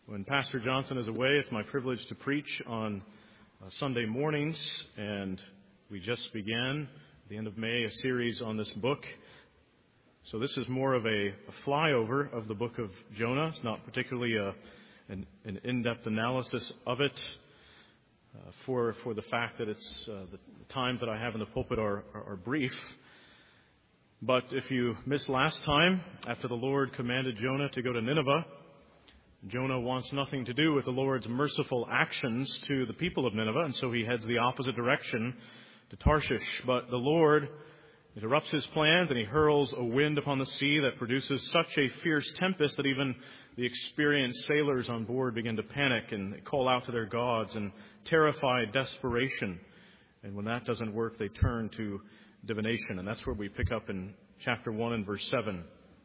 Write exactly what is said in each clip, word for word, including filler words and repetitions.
When Pastor Johnson is away, it's my privilege to preach on uh, Sunday mornings, and we just began at the end of May a series on this book. So this is more of a, a flyover of the book of Jonah. It's not particularly a, an, an in-depth analysis of it uh, for for the fact that it's uh, the, the times that I have in the pulpit are, are, are brief. But if you missed last time, after the Lord commanded Jonah to go to Nineveh, Jonah wants nothing to do with the Lord's merciful actions to the people of Nineveh, and so he heads the opposite direction to Tarshish. But the Lord interrupts his plans, and he hurls a wind upon the sea that produces such a fierce tempest that even the experienced sailors on board begin to panic and call out to their gods in terrified desperation. And when that doesn't work, they turn to divination. And that's where we pick up in chapter one and verse seven.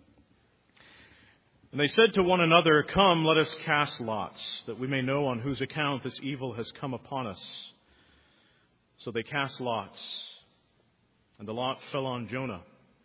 And they said to one another, "Come, let us cast lots, that we may know on whose account this evil has come upon us." So they cast lots, and the lot fell on Jonah.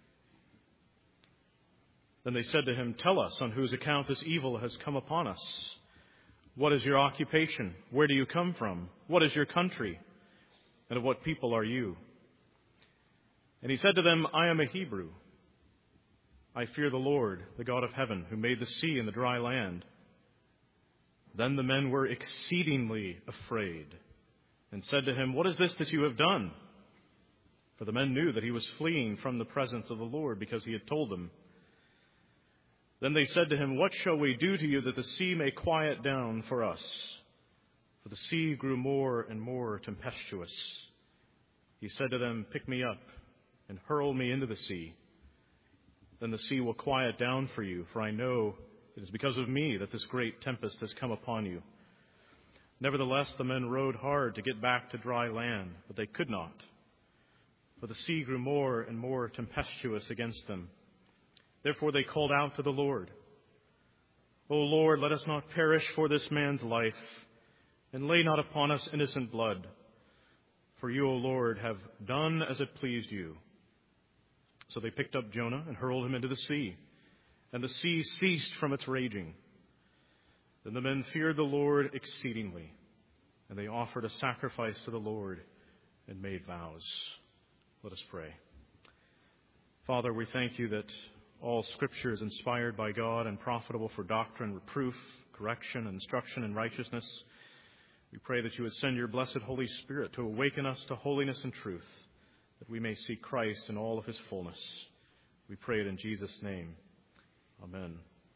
Then they said to him, "Tell us on whose account this evil has come upon us. What is your occupation? Where do you come from? What is your country? And of what people are you?" And he said to them, "I am a Hebrew. I fear the Lord, the God of heaven, who made the sea and the dry land." Then the men were exceedingly afraid and said to him, "What is this that you have done?" For the men knew that he was fleeing from the presence of the Lord, because he had told them. Then they said to him, "What shall we do to you that the sea may quiet down for us?" For the sea grew more and more tempestuous. He said to them, "Pick me up and hurl me into the sea. Then the sea will quiet down for you, for I know it is because of me that this great tempest has come upon you." Nevertheless, the men rowed hard to get back to dry land, but they could not, for the sea grew more and more tempestuous against them. Therefore they called out to the Lord, "O Lord, let us not perish for this man's life, and lay not upon us innocent blood. For you, O Lord, have done as it pleased you." So they picked up Jonah and hurled him into the sea, and the sea ceased from its raging. Then the men feared the Lord exceedingly, and they offered a sacrifice to the Lord and made vows. Let us pray. Father, we thank you that all Scripture is inspired by God and profitable for doctrine, reproof, correction, and instruction in righteousness. We pray that you would send your blessed Holy Spirit to awaken us to holiness and truth, that we may see Christ in all of his fullness. We pray it in Jesus' name. Amen.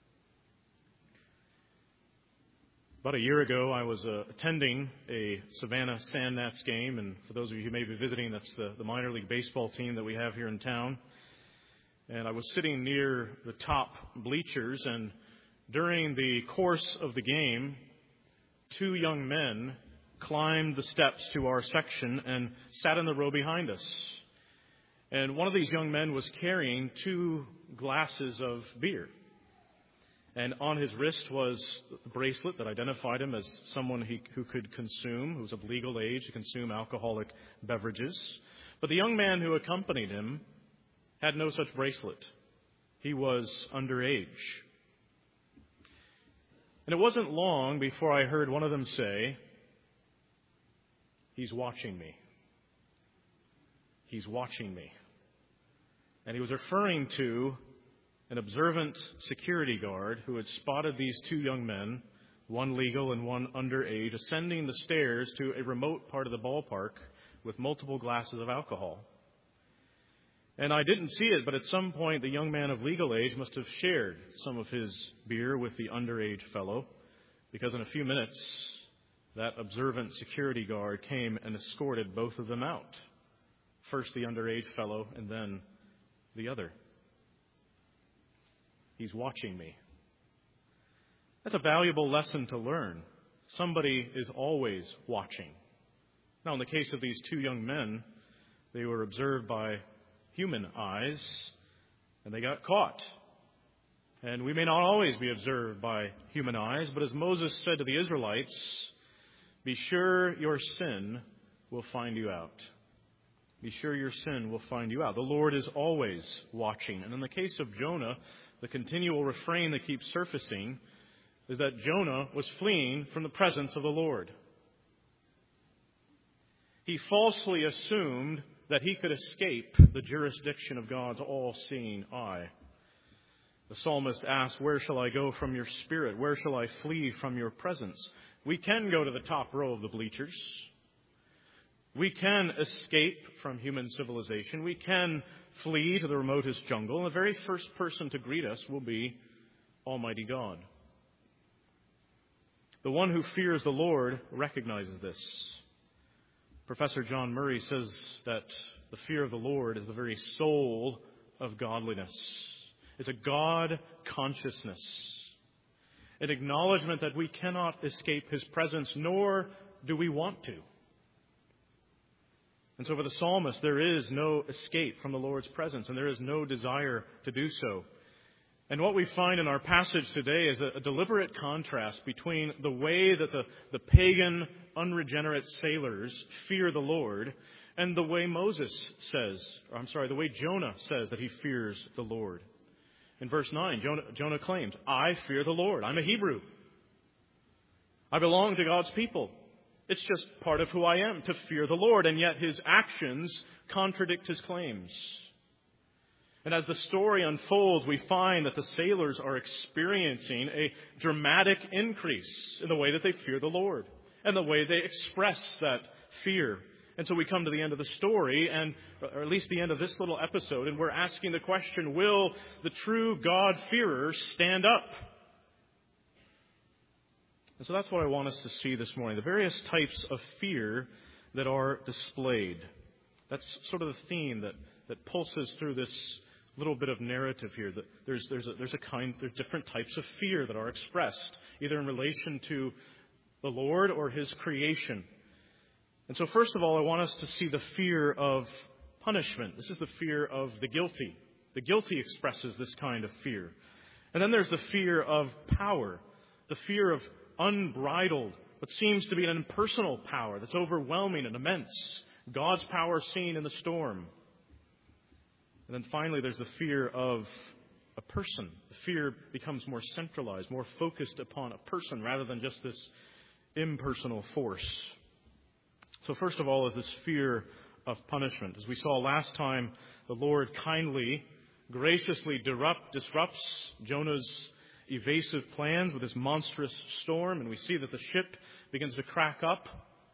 About a year ago, I was uh, attending a Savannah Sand Gnats game, and for those of you who may be visiting, that's the, the minor league baseball team that we have here in town. And I was sitting near the top bleachers, and during the course of the game, two young men climbed the steps to our section and sat in the row behind us. And one of these young men was carrying two glasses of beer. And on his wrist was the bracelet that identified him as someone he, who could consume, who was of legal age to consume alcoholic beverages. But the young man who accompanied him had no such bracelet. He was underage. And it wasn't long before I heard one of them say, "He's watching me. He's watching me." And he was referring to an observant security guard who had spotted these two young men, one legal and one underage, ascending the stairs to a remote part of the ballpark with multiple glasses of alcohol. And I didn't see it, but at some point the young man of legal age must have shared some of his beer with the underage fellow, because in a few minutes that observant security guard came and escorted both of them out. First the underage fellow, and then the other. He's watching me. That's a valuable lesson to learn. Somebody is always watching. Now, in the case of these two young men, they were observed by human eyes, and they got caught. And we may not always be observed by human eyes, but as Moses said to the Israelites, "Be sure your sin will find you out." Be sure your sin will find you out. The Lord is always watching. And in the case of Jonah, the continual refrain that keeps surfacing is that Jonah was fleeing from the presence of the Lord. He falsely assumed that he could escape the jurisdiction of God's all-seeing eye. The psalmist asked, "Where shall I go from your spirit? Where shall I flee from your presence?" We can go to the top row of the bleachers. We can escape from human civilization. We can flee to the remotest jungle. And the very first person to greet us will be Almighty God. The one who fears the Lord recognizes this. Professor John Murray says that the fear of the Lord is the very soul of godliness. It's a God consciousness, an acknowledgement that we cannot escape His presence, nor do we want to. And so for the psalmist, there is no escape from the Lord's presence, and there is no desire to do so. And what we find in our passage today is a, a deliberate contrast between the way that the, the pagan, unregenerate sailors fear the Lord and the way Moses says, or I'm sorry, the way Jonah says that he fears the Lord. In verse nine, Jonah, Jonah claims, "I fear the Lord. I'm a Hebrew. I belong to God's people. It's just part of who I am, to fear the Lord." And yet his actions contradict his claims. And as the story unfolds, we find that the sailors are experiencing a dramatic increase in the way that they fear the Lord and the way they express that fear. And so we come to the end of the story, and or at least the end of this little episode, and we're asking the question, will the true God-fearers stand up? And so that's what I want us to see this morning, the various types of fear that are displayed. That's sort of the theme that, that pulses through this little bit of narrative here. That there's there's a, there's a kind there's different types of fear that are expressed, either in relation to the Lord or His creation. And so first of all, I want us to see the fear of punishment. This is the fear of the guilty. The guilty expresses this kind of fear. And then there's the fear of power, the fear of unbridled, what seems to be an impersonal power that's overwhelming and immense. God's power seen in the storm. And then finally, there's the fear of a person. The fear becomes more centralized, more focused upon a person rather than just this impersonal force. So first of all is this fear of punishment. As we saw last time, the Lord kindly, graciously disrupt, disrupts Jonah's evasive plans with this monstrous storm, and we see that the ship begins to crack up.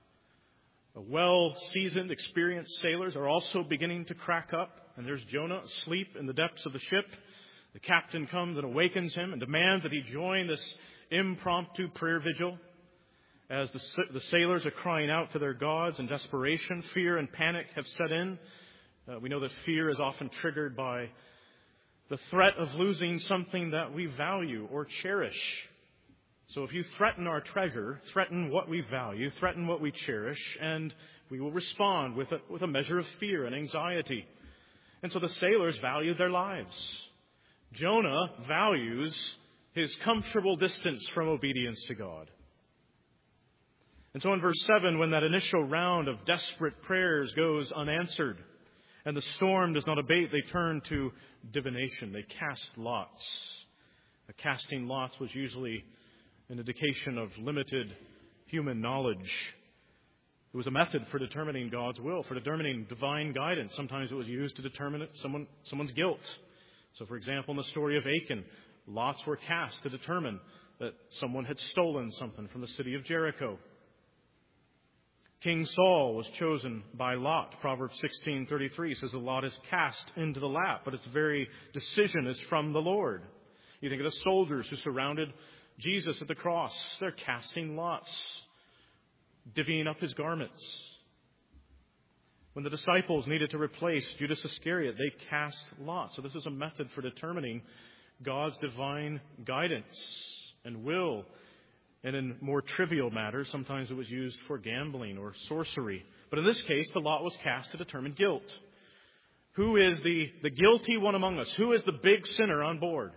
Well-seasoned, experienced sailors are also beginning to crack up, and there's Jonah asleep in the depths of the ship. The captain comes and awakens him and demands that he join this impromptu prayer vigil. As the, the sailors are crying out to their gods in desperation, fear and panic have set in. Uh, we know that fear is often triggered by the threat of losing something that we value or cherish. So if you threaten our treasure, threaten what we value, threaten what we cherish, and we will respond with a, with a measure of fear and anxiety. And so the sailors valued their lives. Jonah values his comfortable distance from obedience to God. And so in verse seven, when that initial round of desperate prayers goes unanswered and the storm does not abate, they turn to divination. They cast lots. The casting lots was usually an indication of limited human knowledge. It was a method for determining God's will, for determining divine guidance. Sometimes it was used to determine someone, someone's guilt. So, for example, in the story of Achan, lots were cast to determine that someone had stolen something from the city of Jericho. King Saul was chosen by Lot. Proverbs sixteen thirty-three says the lot is cast into the lap, but its very decision is from the Lord. You think of the soldiers who surrounded Jesus at the cross. They're casting lots, divvying up his garments. When the disciples needed to replace Judas Iscariot, they cast lots. So this is a method for determining God's divine guidance and will. And in more trivial matters, sometimes it was used for gambling or sorcery. But in this case, the lot was cast to determine guilt. Who is the, the guilty one among us? Who is the big sinner on board?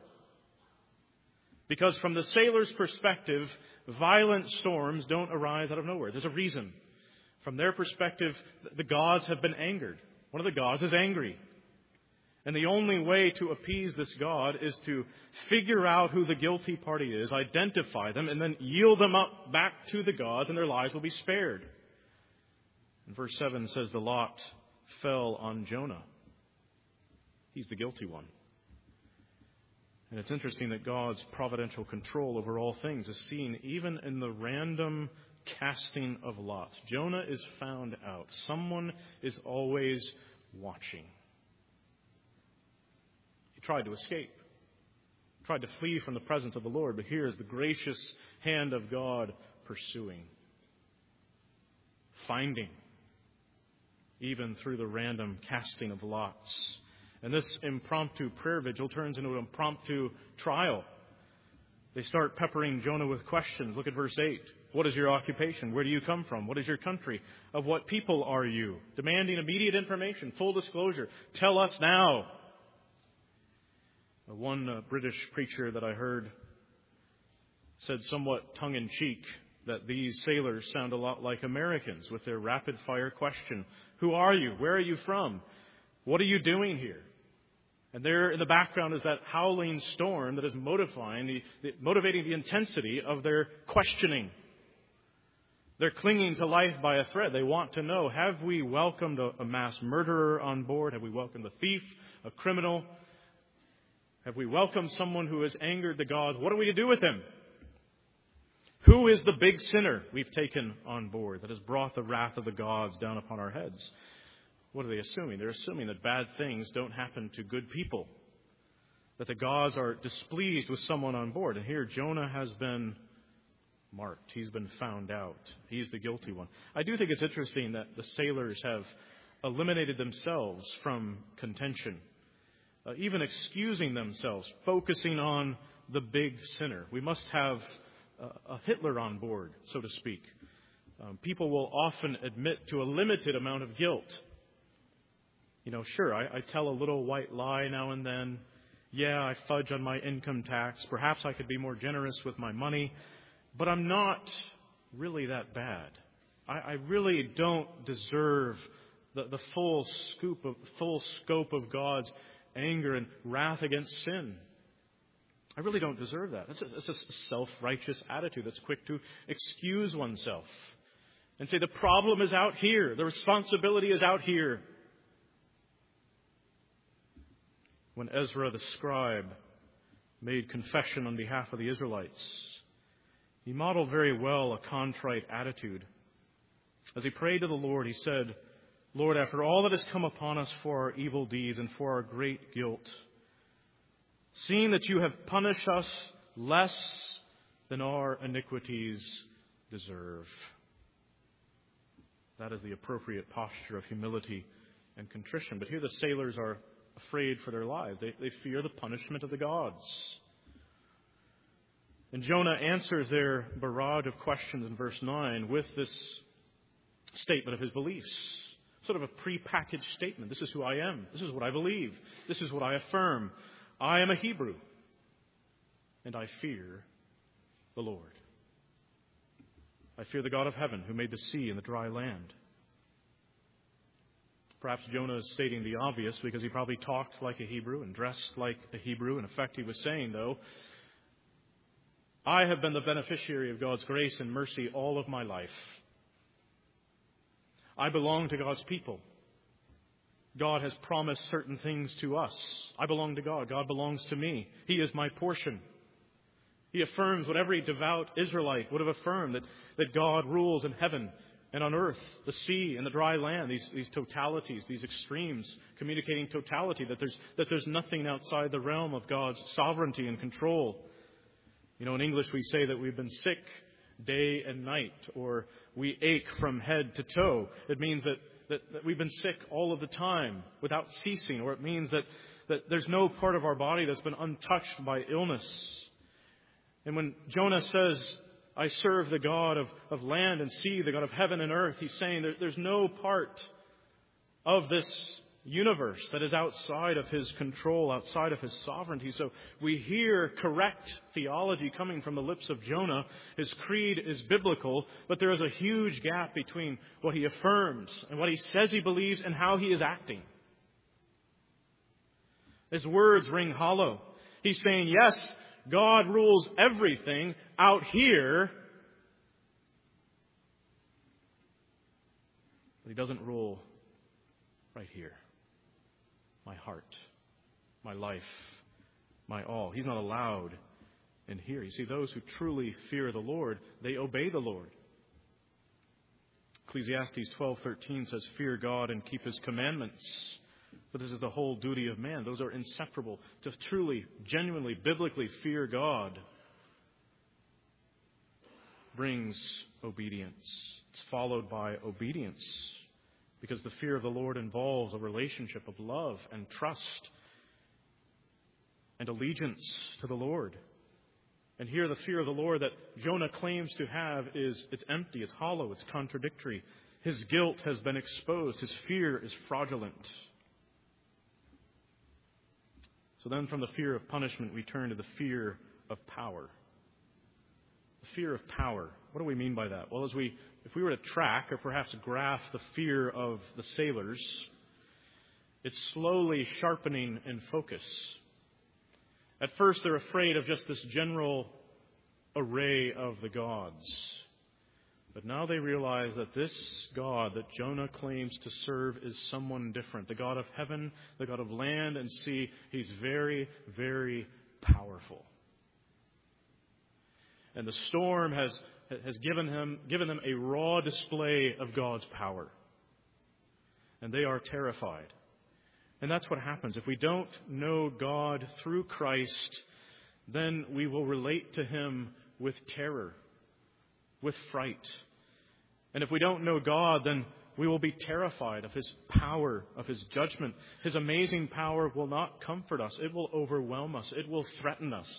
Because from the sailor's perspective, violent storms don't arise out of nowhere. There's a reason. From their perspective, the gods have been angered. One of the gods is angry. And the only way to appease this God is to figure out who the guilty party is, identify them, and then yield them up back to the gods, and their lives will be spared. And verse seven says the lot fell on Jonah. He's the guilty one. And it's interesting that God's providential control over all things is seen even in the random casting of lots. Jonah is found out. Someone is always watching. He tried to escape, tried to flee from the presence of the Lord, but here is the gracious hand of God pursuing, finding, even through the random casting of lots. And this impromptu prayer vigil turns into an impromptu trial. They start peppering Jonah with questions. Look at verse eight. What is your occupation? Where do you come from? What is your country? Of what people are you? Demanding immediate information, full disclosure. Tell us now. One uh, British preacher that I heard said somewhat tongue-in-cheek that these sailors sound a lot like Americans with their rapid-fire question. Who are you? Where are you from? What are you doing here? And there in the background is that howling storm that is motivating the, the, motivating the intensity of their questioning. They're clinging to life by a thread. They want to know, have we welcomed a, a mass murderer on board? Have we welcomed a thief, a criminal? Have we welcomed someone who has angered the gods? What are we to do with him? Who is the big sinner we've taken on board that has brought the wrath of the gods down upon our heads? What are they assuming? They're assuming that bad things don't happen to good people, that the gods are displeased with someone on board. And here Jonah has been marked. He's been found out. He's the guilty one. I do think it's interesting that the sailors have eliminated themselves from contention, uh, even excusing themselves, focusing on the big sinner. We must have a Hitler on board, so to speak. Um, people will often admit to a limited amount of guilt. You know, sure, I, I tell a little white lie now and then. Yeah, I fudge on my income tax. Perhaps I could be more generous with my money. But I'm not really that bad. I, I really don't deserve the, the full scoop of full scope of God's anger and wrath against sin. I really don't deserve that. That's a, that's a self-righteous attitude that's quick to excuse oneself and say the problem is out here. The responsibility is out here. When Ezra the scribe made confession on behalf of the Israelites, he modeled very well a contrite attitude. As he prayed to the Lord, he said, Lord, after all that has come upon us for our evil deeds and for our great guilt, seeing that you have punished us less than our iniquities deserve. That is the appropriate posture of humility and contrition. But here the sailors are afraid for their lives. They, they fear the punishment of the gods. And Jonah answers their barrage of questions in verse nine with this statement of his beliefs. Sort of a prepackaged statement. This is who I am. This is what I believe. This is what I affirm. I am a Hebrew, and I fear the Lord. I fear the God of heaven who made the sea and the dry land. Perhaps Jonah is stating the obvious because he probably talked like a Hebrew and dressed like a Hebrew. In effect, he was saying, though, I have been the beneficiary of God's grace and mercy all of my life. I belong to God's people. God has promised certain things to us. I belong to God. God belongs to me. He is my portion. He affirms what every devout Israelite would have affirmed, that, that God rules in heaven and on earth, the sea and the dry land, these, these totalities, these extremes, communicating totality, that there's, that there's nothing outside the realm of God's sovereignty and control. You know, in English we say that we've been sick day and night, or we ache from head to toe. It means that, that, that we've been sick all of the time without ceasing, or it means that, that there's no part of our body that's been untouched by illness. And when Jonah says, I serve the God of, of land and sea, the God of heaven and earth, he's saying there, there's no part of this universe that is outside of his control, outside of his sovereignty. So we hear correct theology coming from the lips of Jonah. His creed is biblical, but there is a huge gap between what he affirms and what he says he believes and how he is acting. His words ring hollow. He's saying, yes, God rules everything out here, but He doesn't rule right here. My heart, my life, my all. He's not allowed in here. You see, those who truly fear the Lord, they obey the Lord. Ecclesiastes twelve thirteen says, fear God and keep His commandments. For this is the whole duty of man. Those are inseparable. To truly, genuinely, biblically fear God brings obedience. It's followed by obedience, because the fear of the Lord involves a relationship of love and trust and allegiance to the Lord. And here the fear of the Lord that Jonah claims to have is, it's empty, it's hollow, it's contradictory. His guilt has been exposed. His fear is fraudulent. So then from the fear of punishment, we turn to the fear of power. The fear of power. What do we mean by that? Well, as we, if we were to track or perhaps graph the fear of the sailors, it's slowly sharpening in focus. At first, they're afraid of just this general array of the gods. But now they realize that this God that Jonah claims to serve is someone different. The God of heaven, the God of land and sea. He's very, very powerful. And the storm has, has given him, given them a raw display of God's power. And they are terrified. And that's what happens. If we don't know God through Christ, then we will relate to Him with terror, with fright. And if we don't know God, then we will be terrified of His power, of His judgment. His amazing power will not comfort us. It will overwhelm us. It will threaten us.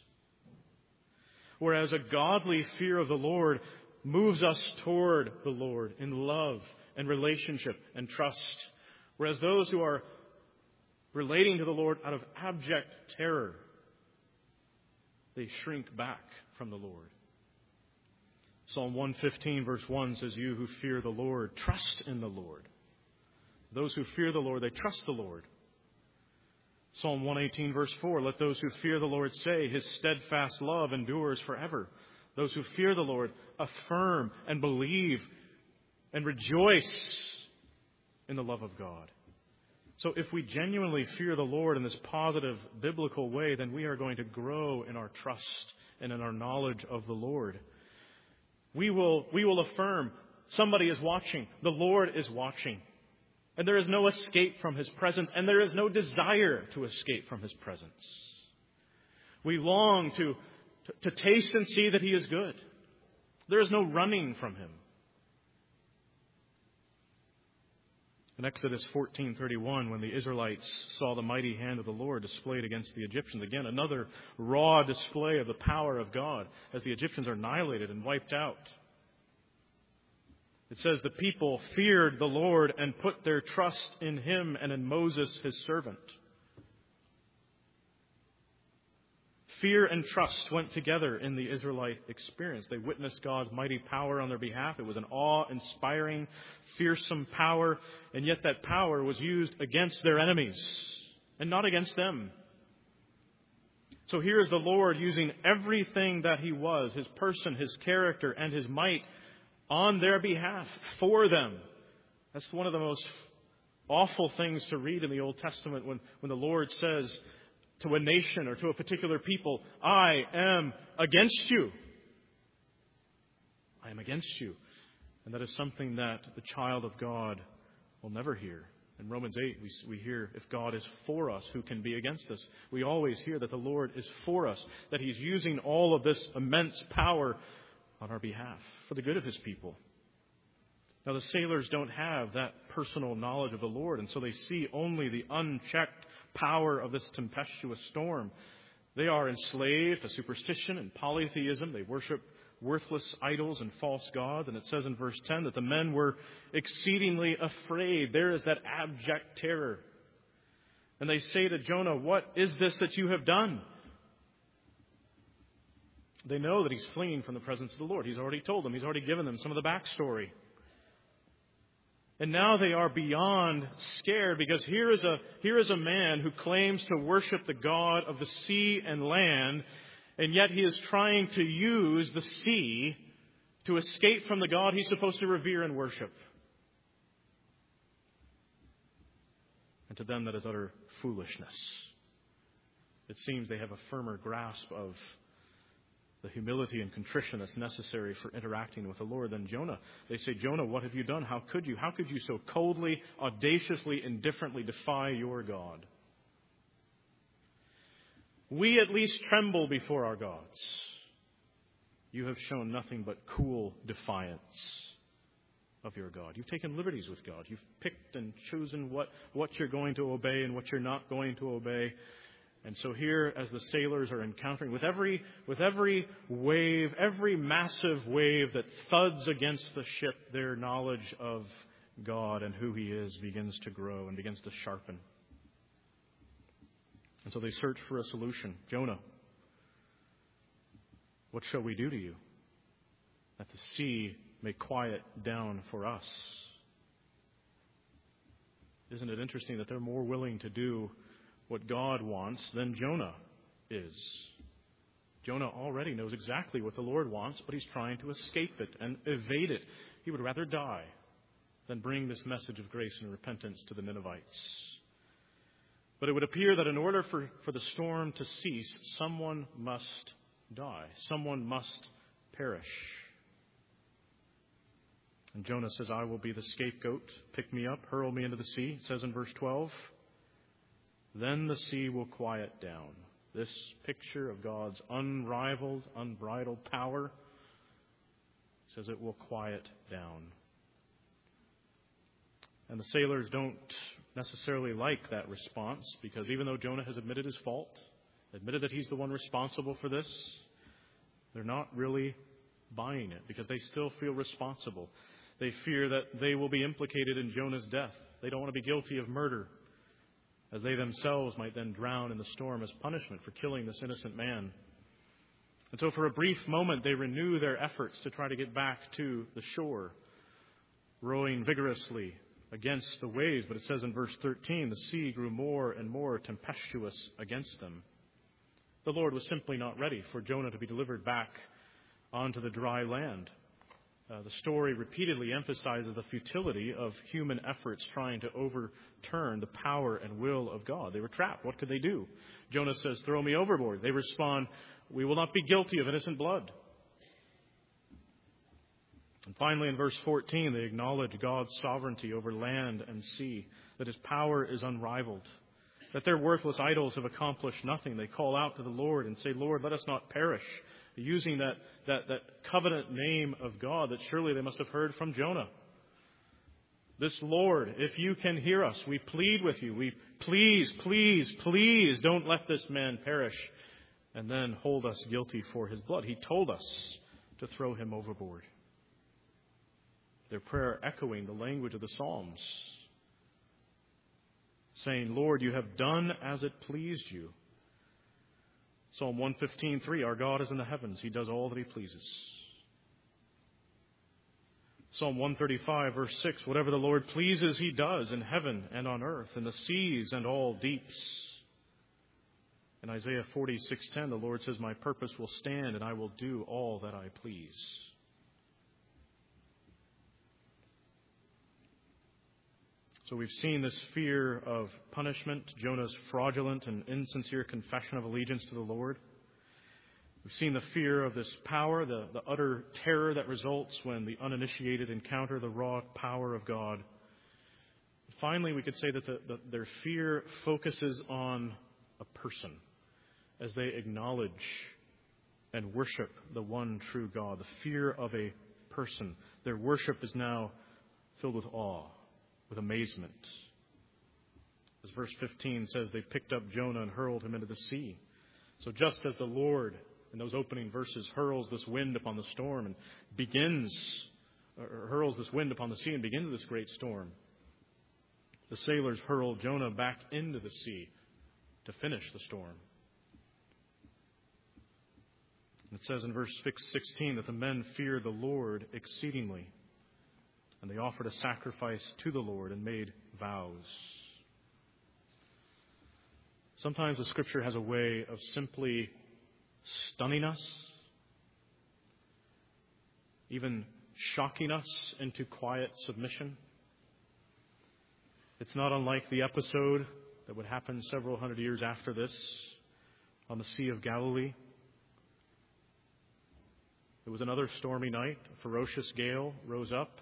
Whereas a godly fear of the Lord moves us toward the Lord in love and relationship and trust. Whereas those who are relating to the Lord out of abject terror, they shrink back from the Lord. Psalm one fifteen verse one says, you who fear the Lord, trust in the Lord. Those who fear the Lord, they trust the Lord. Psalm one eighteen verse four, let those who fear the Lord say, His steadfast love endures forever. Those who fear the Lord affirm and believe and rejoice in the love of God. So if we genuinely fear the Lord in this positive biblical way, then we are going to grow in our trust and in our knowledge of the Lord. We will, we will affirm somebody is watching. The Lord is watching. And there is no escape from His presence, and there is no desire to escape from His presence. We long to, to, to taste and see that He is good. There is no running from Him. In Exodus fourteen thirty-one, when the Israelites saw the mighty hand of the Lord displayed against the Egyptians, again, another raw display of the power of God as the Egyptians are annihilated and wiped out. It says the people feared the Lord and put their trust in Him and in Moses, His servant. Fear and trust went together in the Israelite experience. They witnessed God's mighty power on their behalf. It was an awe-inspiring, fearsome power, and yet that power was used against their enemies and not against them. So here is the Lord using everything that He was, His person, His character, and His might on their behalf, for them. That's one of the most awful things to read in the Old Testament when, when the Lord says to a nation or to a particular people, I am against you. I am against you. And that is something that the child of God will never hear. In Romans eight, we, we hear, if God is for us, who can be against us? We always hear that the Lord is for us, that He's using all of this immense power on our behalf for the good of His people. Now, the sailors don't have that personal knowledge of the Lord, and so they see only the unchecked power of this tempestuous storm. They are enslaved to superstition and polytheism. They worship worthless idols and false gods. And it says in verse ten that the men were exceedingly afraid. There is that abject terror. And they say to Jonah, what is this that you have done? They know that he's fleeing from the presence of the Lord. He's already told them. He's already given them some of the backstory. And now they are beyond scared, because here is a here is a man who claims to worship the God of the sea and land, and yet he is trying to use the sea to escape from the God he's supposed to revere and worship. And to them that is utter foolishness. It seems they have a firmer grasp of the humility and contrition that's necessary for interacting with the Lord than Jonah. They say, Jonah, what have you done? How could you? How could you so coldly, audaciously, indifferently defy your God? We at least tremble before our gods. You have shown nothing but cool defiance of your God. You've taken liberties with God. You've picked and chosen what, what you're going to obey and what you're not going to obey. And so here, as the sailors are encountering, with every with every wave, every massive wave that thuds against the ship, their knowledge of God and who He is begins to grow and begins to sharpen. And so they search for a solution. Jonah, what shall we do to you, that the sea may quiet down for us? Isn't it interesting that they're more willing to do what God wants than Jonah is? Jonah already knows exactly what the Lord wants, but he's trying to escape it and evade it. He would rather die than bring this message of grace and repentance to the Ninevites. But it would appear that in order for, for the storm to cease, someone must die. Someone must perish. And Jonah says, I will be the scapegoat. Pick me up, hurl me into the sea. It says in verse twelve, then the sea will quiet down. This picture of God's unrivaled, unbridled power says it will quiet down. And the sailors don't necessarily like that response, because even though Jonah has admitted his fault, admitted that he's the one responsible for this, they're not really buying it, because they still feel responsible. They fear that they will be implicated in Jonah's death. They don't want to be guilty of murder, as they themselves might then drown in the storm as punishment for killing this innocent man. And so for a brief moment, they renew their efforts to try to get back to the shore, rowing vigorously against the waves. But it says in verse thirteen, the sea grew more and more tempestuous against them. The Lord was simply not ready for Jonah to be delivered back onto the dry land. Uh, the story repeatedly emphasizes the futility of human efforts trying to overturn the power and will of God. They were trapped. What could they do? Jonah says, throw me overboard. They respond, we will not be guilty of innocent blood. And finally, in verse fourteen, they acknowledge God's sovereignty over land and sea, that His power is unrivaled, that their worthless idols have accomplished nothing. They call out to the Lord and say, Lord, let us not perish, using that, that, that covenant name of God that surely they must have heard from Jonah. This Lord, if you can hear us, we plead with you. We please, please, please don't let this man perish and then hold us guilty for his blood. He told us to throw him overboard. Their prayer echoing the language of the Psalms, saying, Lord, you have done as it pleased you. Psalm one fifteen, three, our God is in the heavens. He does all that He pleases. Psalm one thirty-five, verse six, whatever the Lord pleases, He does in heaven and on earth, in the seas and all deeps. In Isaiah forty-six ten, the Lord says, my purpose will stand and I will do all that I please. So we've seen this fear of punishment, Jonah's fraudulent and insincere confession of allegiance to the Lord. We've seen the fear of this power, the, the utter terror that results when the uninitiated encounter the raw power of God. Finally, we could say that the, the, their fear focuses on a person as they acknowledge and worship the one true God. The fear of a person. Their worship is now filled with awe, with amazement. As verse fifteen says, they picked up Jonah and hurled him into the sea. So just as the Lord, in those opening verses, hurls this wind upon the storm and begins, or hurls this wind upon the sea and begins this great storm, the sailors hurl Jonah back into the sea to finish the storm. It says in verse sixteen that the men feared the Lord exceedingly. And they offered a sacrifice to the Lord and made vows. Sometimes the Scripture has a way of simply stunning us, even shocking us into quiet submission. It's not unlike the episode that would happen several hundred years after this on the Sea of Galilee. It was another stormy night. A ferocious gale rose up.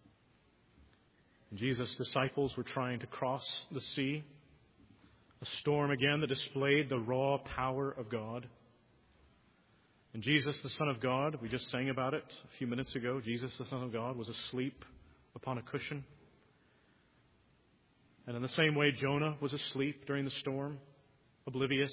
And Jesus' disciples were trying to cross the sea. A storm again that displayed the raw power of God. And Jesus, the Son of God, we just sang about it a few minutes ago. Jesus, the Son of God, was asleep upon a cushion. And in the same way, Jonah was asleep during the storm, oblivious,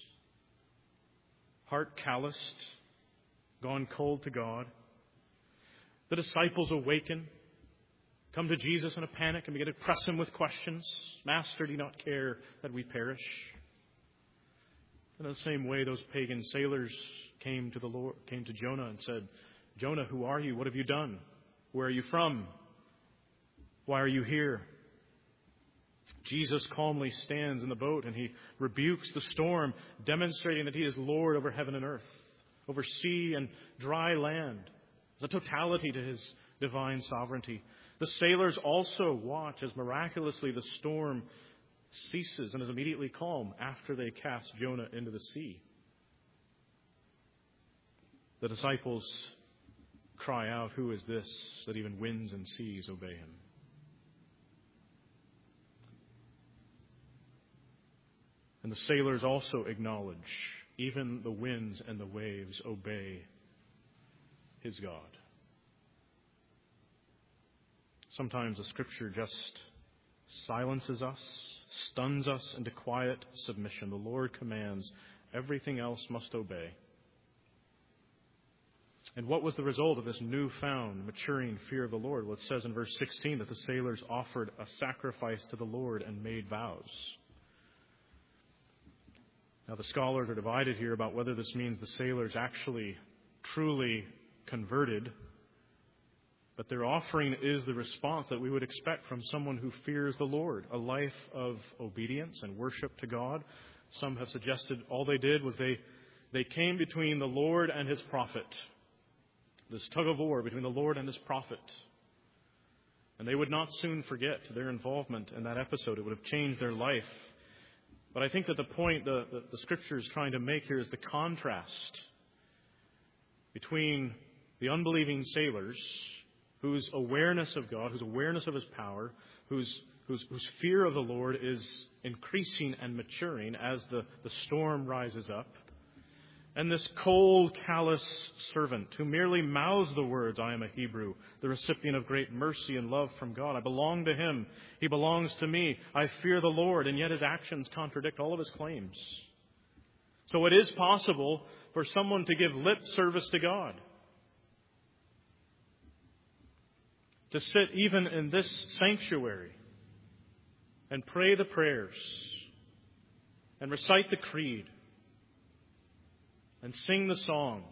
heart calloused, gone cold to God. The disciples awaken, come to Jesus in a panic and begin to press him with questions. Master, do you not care that we perish? And in the same way, those pagan sailors came to the Lord, came to Jonah and said, Jonah, who are you? What have you done? Where are you from? Why are you here? Jesus calmly stands in the boat and he rebukes the storm, demonstrating that he is Lord over heaven and earth, over sea and dry land. There's a totality to his divine sovereignty. The sailors also watch as miraculously the storm ceases and is immediately calm after they cast Jonah into the sea. The disciples cry out, who is this that even winds and seas obey him? And the sailors also acknowledge even the winds and the waves obey his God. Sometimes the Scripture just silences us, stuns us into quiet submission. The Lord commands, everything else must obey. And what was the result of this newfound, maturing fear of the Lord? Well, it says in verse sixteen that the sailors offered a sacrifice to the Lord and made vows. Now, the scholars are divided here about whether this means the sailors actually truly converted, but their offering is the response that we would expect from someone who fears the Lord, a life of obedience and worship to God. Some have suggested all they did was they, they came between the Lord and his prophet, this tug of war between the Lord and his prophet. And they would not soon forget their involvement in that episode. It would have changed their life. But I think that the point the, the, the Scripture is trying to make here is the contrast between the unbelieving sailors, whose awareness of God, whose awareness of his power, whose, whose, whose fear of the Lord is increasing and maturing as the, the storm rises up, and this cold, callous servant who merely mouths the words, I am a Hebrew, the recipient of great mercy and love from God. I belong to him. He belongs to me. I fear the Lord. And yet his actions contradict all of his claims. So it is possible for someone to give lip service to God, to sit even in this sanctuary and pray the prayers and recite the creed and sing the songs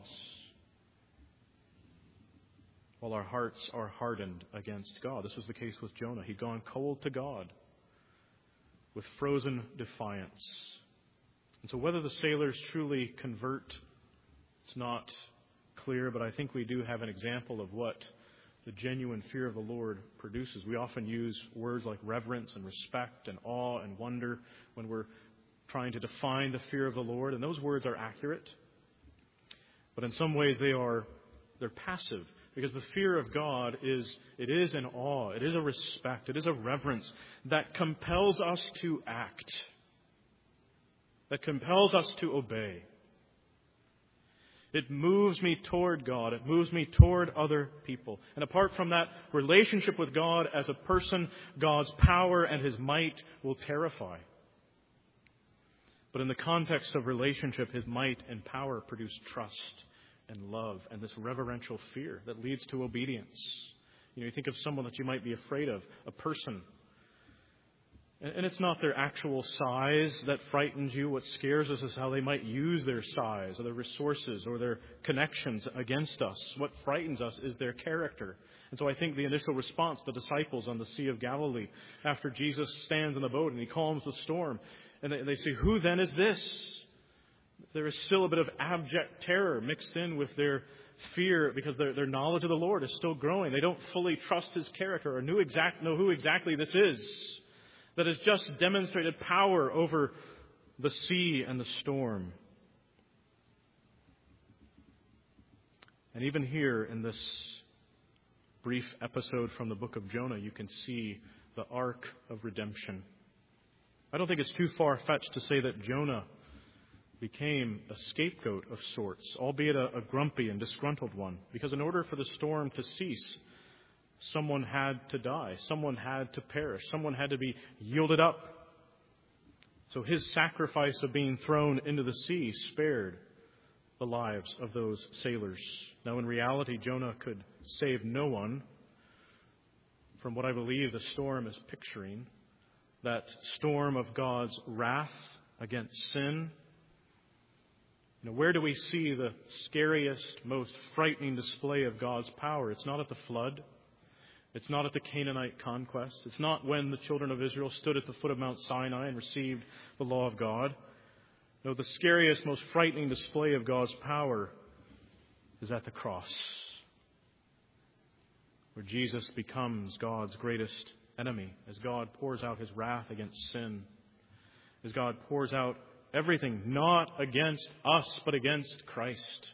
while our hearts are hardened against God. This was the case with Jonah. He'd gone cold to God with frozen defiance. And so whether the sailors truly convert, it's not clear, but I think we do have an example of what the genuine fear of the Lord produces. We often use words like reverence and respect and awe and wonder when we're trying to define the fear of the Lord, and those words are accurate. But in some ways they are they're passive, because the fear of God is it is an awe, it is a respect, it is a reverence that compels us to act, that compels us to obey. It moves me toward God. It moves me toward other people. And apart from that relationship with God as a person, God's power and his might will terrify. But in the context of relationship, his might and power produce trust and love and this reverential fear that leads to obedience. You know, you think of someone that you might be afraid of, a person. And it's not their actual size that frightens you. What scares us is how they might use their size or their resources or their connections against us. What frightens us is their character. And so I think the initial response, the disciples on the Sea of Galilee, after Jesus stands in the boat and he calms the storm, and they, they say, "Who then is this?" There is still a bit of abject terror mixed in with their fear because their, their knowledge of the Lord is still growing. They don't fully trust his character or knew exact, know who exactly this is that has just demonstrated power over the sea and the storm. And even here in this brief episode from the book of Jonah, you can see the arc of redemption. I don't think it's too far-fetched to say that Jonah became a scapegoat of sorts, albeit a, a grumpy and disgruntled one, because in order for the storm to cease, someone had to die. Someone had to perish. Someone had to be yielded up. So his sacrifice of being thrown into the sea spared the lives of those sailors. Now, in reality, Jonah could save no one from what I believe the storm is picturing, that storm of God's wrath against sin. You know, where do we see the scariest, most frightening display of God's power? It's not at the flood. It's not at the Canaanite conquest. It's not when the children of Israel stood at the foot of Mount Sinai and received the law of God. No, the scariest, most frightening display of God's power is at the cross, where Jesus becomes God's greatest enemy, as God pours out his wrath against sin, as God pours out everything not against us, but against Christ.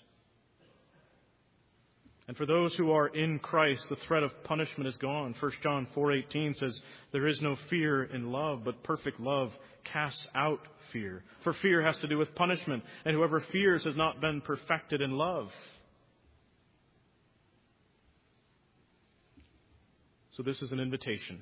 And for those who are in Christ, the threat of punishment is gone. First John four eighteen says, "There is no fear in love, but perfect love casts out fear." For fear has to do with punishment, and whoever fears has not been perfected in love. So this is an invitation.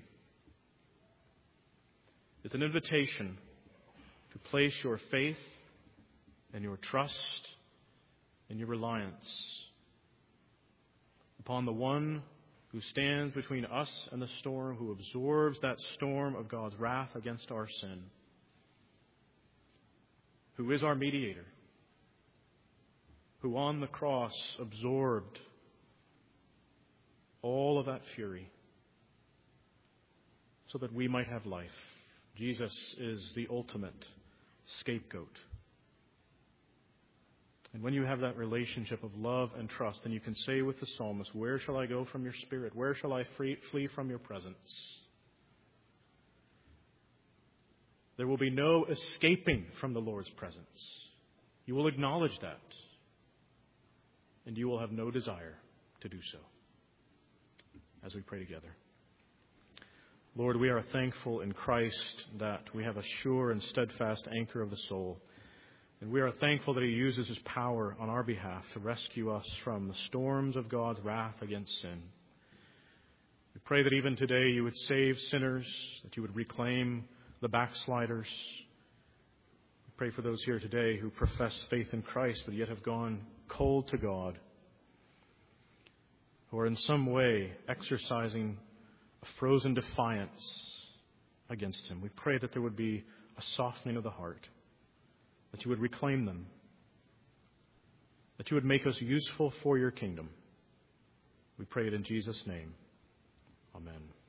It's an invitation to place your faith and your trust and your reliance upon the one who stands between us and the storm, who absorbs that storm of God's wrath against our sin, who is our mediator, who on the cross absorbed all of that fury so that we might have life. Jesus is the ultimate scapegoat. And when you have that relationship of love and trust, then you can say with the psalmist, "Where shall I go from your spirit? Where shall I free, flee from your presence?" There will be no escaping from the Lord's presence. You will acknowledge that, and you will have no desire to do so. As we pray together. Lord, we are thankful in Christ that we have a sure and steadfast anchor of the soul. And we are thankful that he uses his power on our behalf to rescue us from the storms of God's wrath against sin. We pray that even today you would save sinners, that you would reclaim the backsliders. We pray for those here today who profess faith in Christ but yet have gone cold to God, who are in some way exercising a frozen defiance against him. We pray that there would be a softening of the heart, that you would reclaim them, that you would make us useful for your kingdom. We pray it in Jesus' name. Amen.